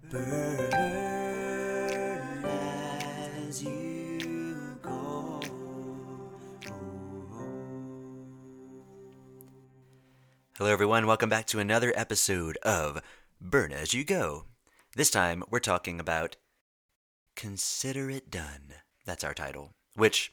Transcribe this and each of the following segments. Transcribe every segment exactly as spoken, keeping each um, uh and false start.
Burn as you go. Hello, everyone. Welcome back to another episode of Burn As You Go. This time, we're talking about Consider It Done. That's our title, which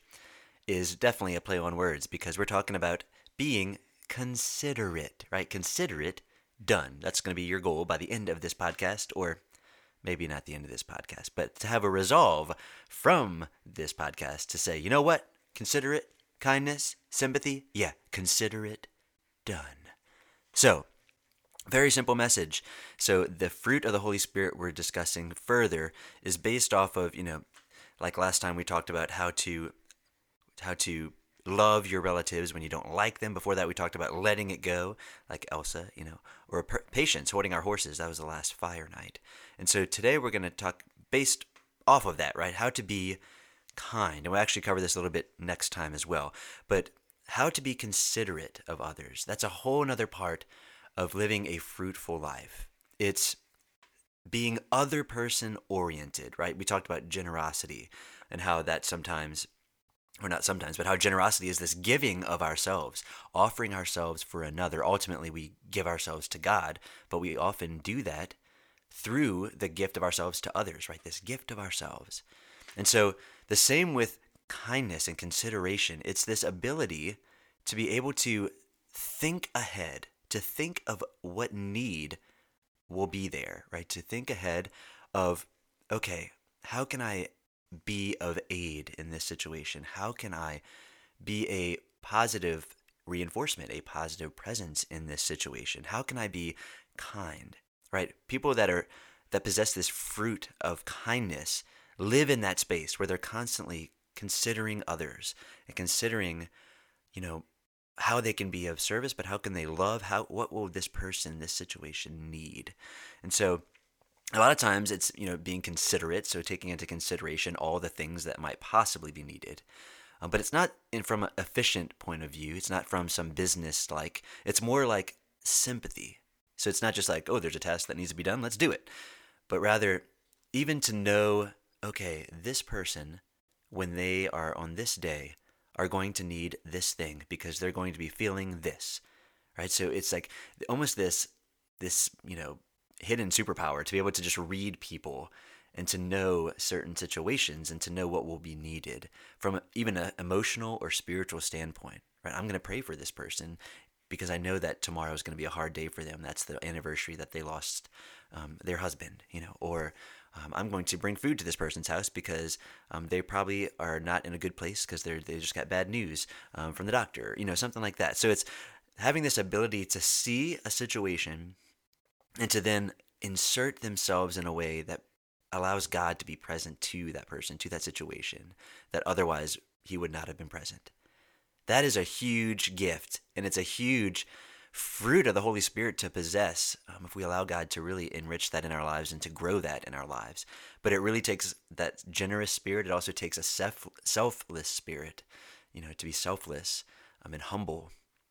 is definitely a play on words because we're talking about being considerate, right? Consider it done. That's going to be your goal by the end of this podcast, or maybe not the end of this podcast, but to have a resolve from this podcast to say, you know what? Consider it kindness, sympathy. Yeah, consider it done. So, very simple message. So, the fruit of the Holy Spirit we're discussing further is based off of, you know, like last time we talked about how to how to love your relatives when you don't like them. Before that, we talked about letting it go, like Elsa, you know, or per- patience, holding our horses. That was the last fire night. And so today we're going to talk based off of that, right? How to be kind. And we'll actually cover this a little bit next time as well. But how to be considerate of others. That's a whole other part of living a fruitful life. It's being other person oriented, right? We talked about generosity and how that sometimes, or not sometimes, but how generosity is this giving of ourselves, offering ourselves for another. Ultimately, we give ourselves to God, but we often do that through the gift of ourselves to others, right? This gift of ourselves. And so the same with kindness and consideration. It's this ability to be able to think ahead, to think of what need will be there, right? To think ahead of, okay, how can I be of aid in this situation? How can I be a positive reinforcement, a positive presence in this situation? How can I be kind, right? People that are that possess this fruit of kindness live in that space where they're constantly considering others and considering, you know, how they can be of service, but how can they love? How what will this person, this situation need? And so a lot of times it's, you know, being considerate, so taking into consideration all the things that might possibly be needed. Um, but it's not in, from an efficient point of view. It's not from some business like, it's more like sympathy. So it's not just like, oh, there's a task that needs to be done, let's do it. But rather, even to know, okay, this person, when they are on this day, are going to need this thing because they're going to be feeling this, right? So it's like almost this, this, you know, hidden superpower to be able to just read people and to know certain situations and to know what will be needed from even an emotional or spiritual standpoint, right? I'm going to pray for this person because I know that tomorrow is going to be a hard day for them. That's the anniversary that they lost um, their husband, you know, or um, I'm going to bring food to this person's house because um, they probably are not in a good place because they're they just got bad news um, from the doctor, you know, something like that. So it's having this ability to see a situation and to then insert themselves in a way that allows God to be present to that person, to that situation, that otherwise he would not have been present. That is a huge gift, and it's a huge fruit of the Holy Spirit to possess um, if we allow God to really enrich that in our lives and to grow that in our lives. But it really takes that generous spirit. It also takes a self, selfless spirit, you know, to be selfless um, and humble.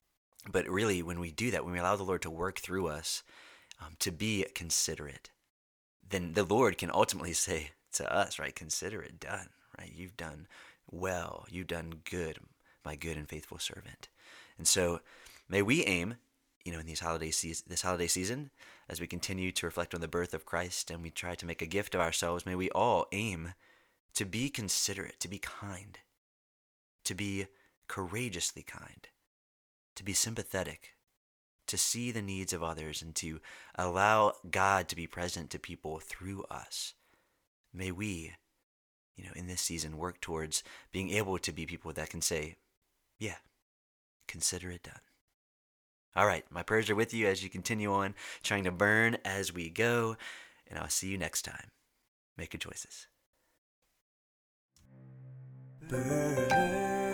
But really, when we do that, when we allow the Lord to work through us, um, to be considerate, then the Lord can ultimately say to us, right, consider it done, right? You've done well. You've done good, my good and faithful servant. And so may we aim, you know, in these holiday season, this holiday season, as we continue to reflect on the birth of Christ and we try to make a gift of ourselves, may we all aim to be considerate, to be kind, to be courageously kind, to be sympathetic, to see the needs of others and to allow God to be present to people through us. May we, you know, in this season work towards being able to be people that can say, yeah, consider it done. All right, my prayers are with you as you continue on trying to burn as we go, and I'll see you next time. Make good choices. Burn.